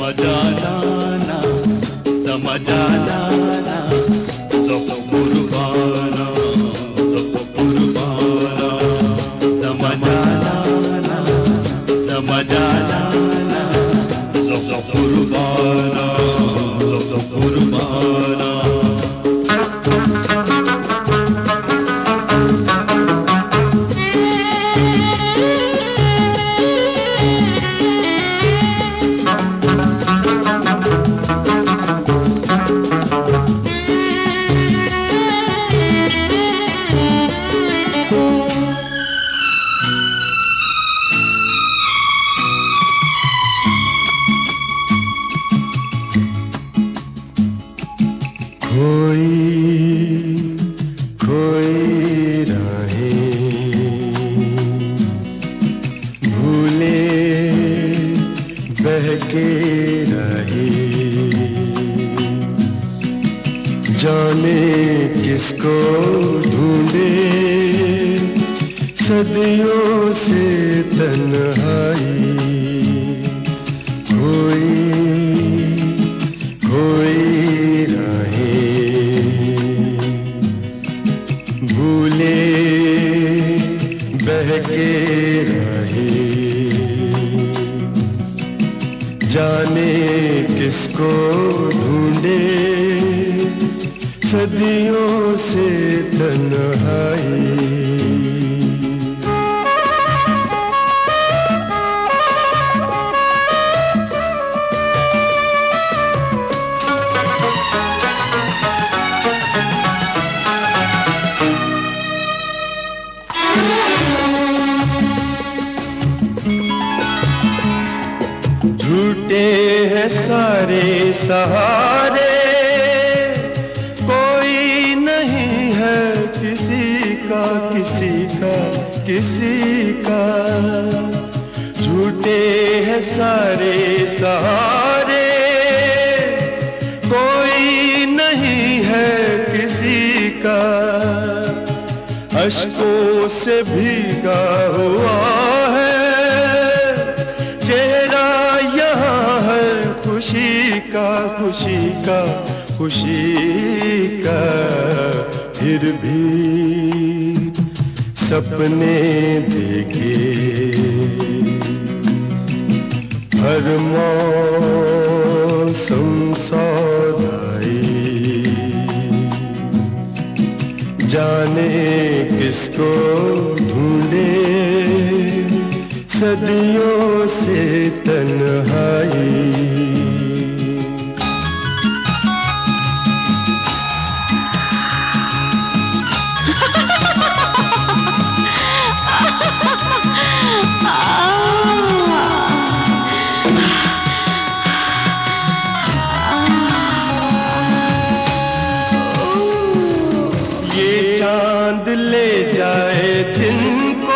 समजाना समजाना सब कुर्बाना समजाना समजाना सब कुर्बाना सब कुर्बाना। खोई राहें भूले बहके राहें जाने किसको ढूंढे सदियों से तन्हाई भूले बहके रहे जाने किसको ढूंढे सदियों से तन्हाई। झूठे हैं सारे सहारे कोई नहीं है किसी का किसी का किसी का। झूठे हैं सारे सहारे कोई नहीं है किसी का। अश्कों से भीगा हुआ है चेहरा यहाँ है खुशी का खुशी का खुशी का। फिर भी सपने देखे हर मौसम सौदाई जाने किसको ढूंढे सदियों से तन्हाई। ये चांद ले जाए दिन को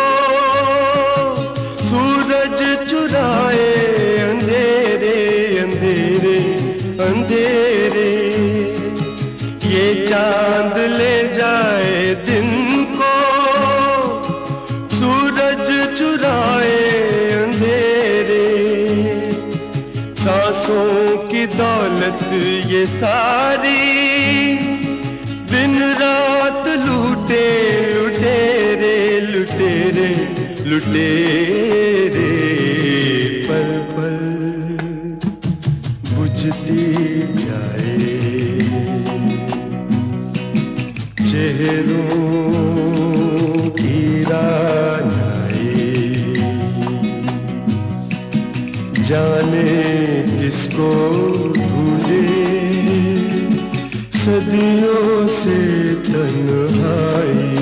सूरज चुराए अंधेरे अंधेरे अंधेरे। ये चांद ले जाए दिन को सूरज चुराए अंधेरे। सांसों की दौलत ये सारी दिन रात लूटे लुटेरे लुटेरे लुटेरे। पल पल बुझती जाए चेहरों की रानाई जाने किसको ढूंढे सदियों से तन्हाई।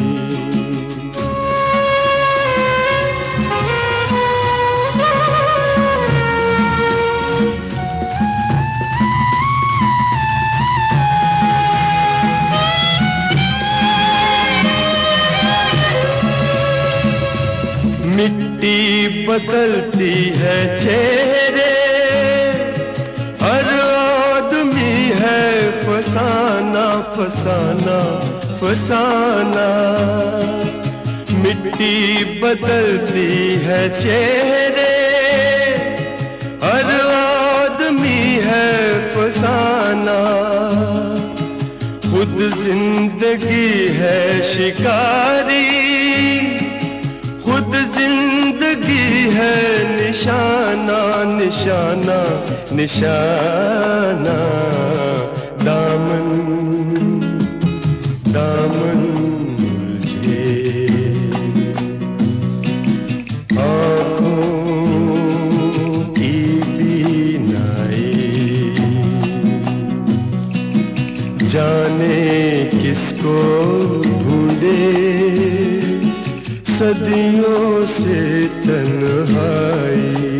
मिट्टी बदलती है चेहरे हर आदमी है फसाना फसाना फसाना। मिट्टी बदलती है चेहरे हर फसाना, खुद जिंदगी है शिकारी, खुद जिंदगी है निशाना निशाना निशाना। दामन दामन उलझे, आँखों की बीनाई, जाने किसको ढूंढे सदियों से तन्हाई।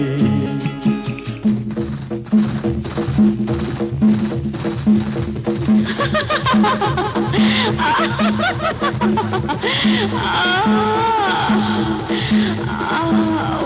Ah